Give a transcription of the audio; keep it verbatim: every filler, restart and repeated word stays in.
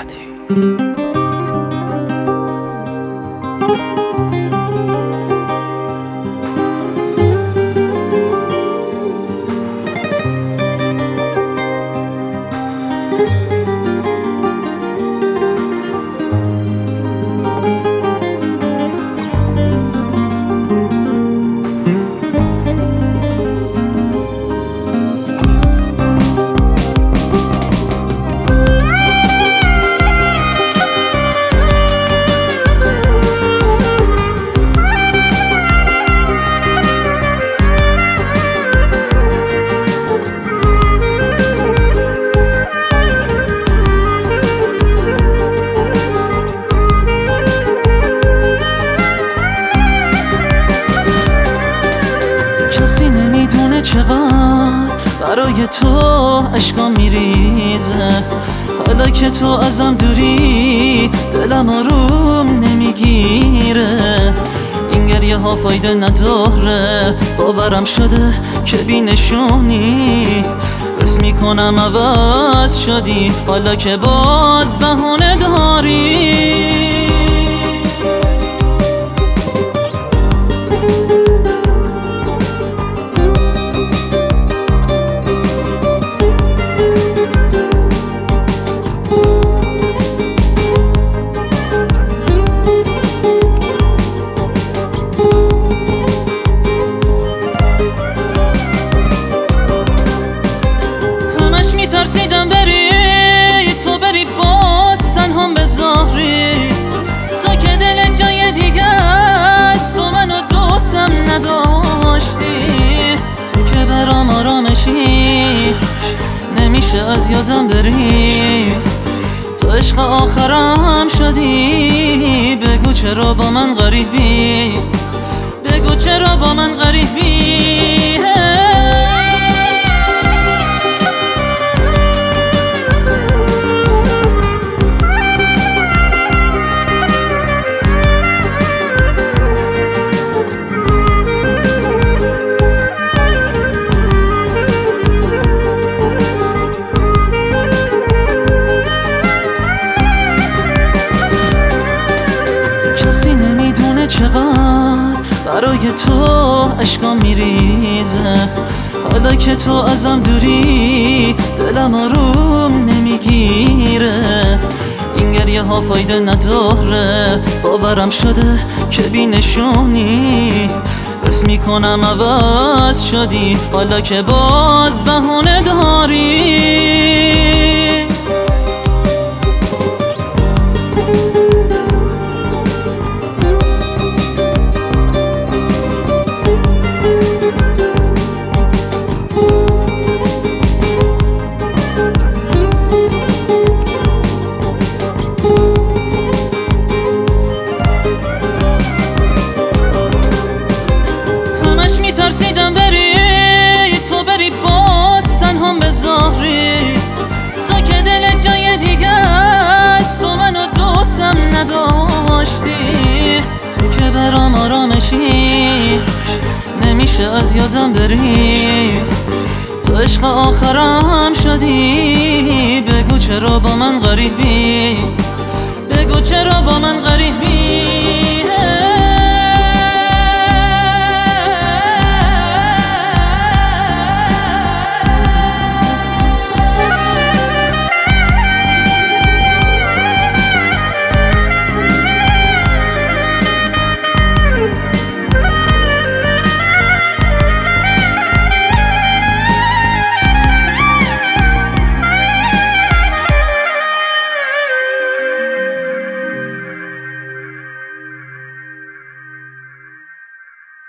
احمدی. کسی نمیدونه چقدر برای تو عشقام میریزه. حالا که تو ازم دوری دلم آروم نمیگیره. این گریه ها فایده نداره، باورم شده که بی نشونی. بس میکنم عوض شدی حالا که باز بهونه داری. میترسیدم بری تو بری باز تنهام بذاری، تا که دل جای دیگه است تو منو دوستم نداشتی. تو که برام آرامشی نمیشه از یادم بری. تو عشق آخرم شدی، بگو چرا با من غریبی، بگو چرا با من غریبی. کسی نمیدونه چقدر برای تو عشقام میریزه. حالا که تو ازم دوری دلم آروم نمیگیره. این گریه ها فایده نداره، باورم شده که بی نشونی. بس میکنم عوض شدی حالا که باز بهونه داری. میترسیدم بری تو بری باز تنهام بذاری، تا که دل جای دیگه است تو منو دوستم نداشتی. تو که برام آرامشی نمیشه از یادم بری. تو عشق آخرم شدی، بگو چرا با من غریبی، بگو چرا با من غریبی.